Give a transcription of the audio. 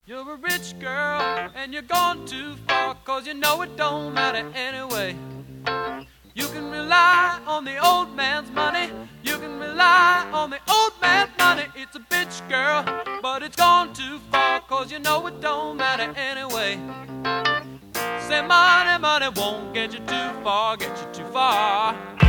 You're a rich girl and you're gone too far, 'cause you know it don't matter anyway. You can rely on the old man's money. You can rely on the old man's money. It's a bitch, girl, but it's gone too far, 'cause you know it don't matter anyway. Say money, money won't get you too far, get you too far.